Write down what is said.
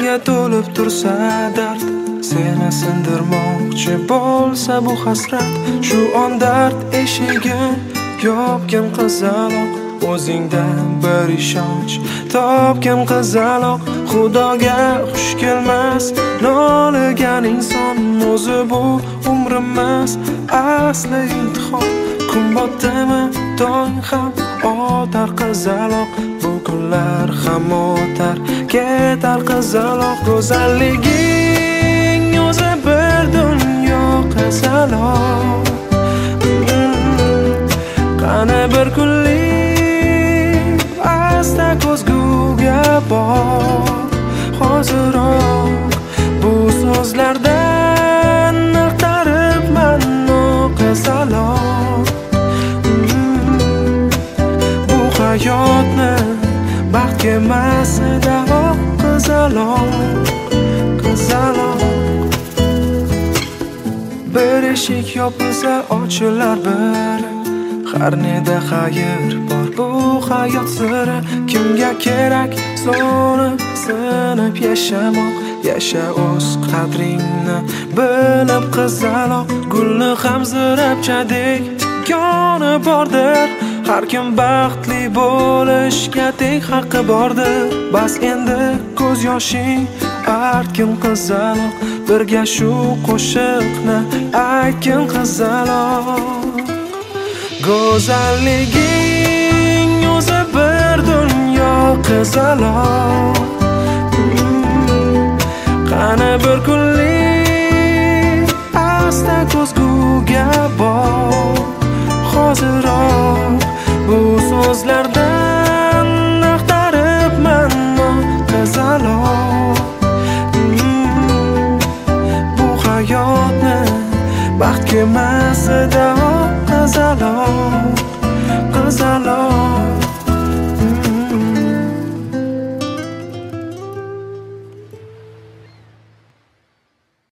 Dilga to'lib tursa dard, seni sindirmoqchi bo'lsa bu hasrat. Shu on dard eshigin yopgin qizaloq, o'zingdan bir ishonch topgin qizaloq. Xudoga xush kelmas noligan inson, o'zi bu umrimiz asli imtihon. Kun botdimi tong ham otar qizaloq, bu kunlar ham o'tar ketar qizaloq. Go'zalliging o'zi bir dunyo qizaloq, qani bir kunlik asta ko'zguga bor. Hoziroq bu so'zlardan axtaribman o qizaloq. Bu hayotni baxtga emasida o qizaloq, qizaloq. Bir eshik yopilsa ochilar biri, har neda xayr bor bu hayot siri. Kimga kerak so'nib sinib yashamoq, yasha o'z qadringni bilib qizaloq. Gulni ham zirabchadek tikoni bordir, har kim baxtli bo'lishga teng haqqi bordir. Bas endi ko'z yoshing artgin qizaloq, birga shu qo'shiqni aytgin qizaloq. Go'zalliging o'zi bir dunyo qizaloq, qani bir kunlik asta ko'zguga bor. Hoziroq bu so'zlardan axtaribman o qizaloq. Bu hayotni baxtga emasida o qizaloq, qizaloq.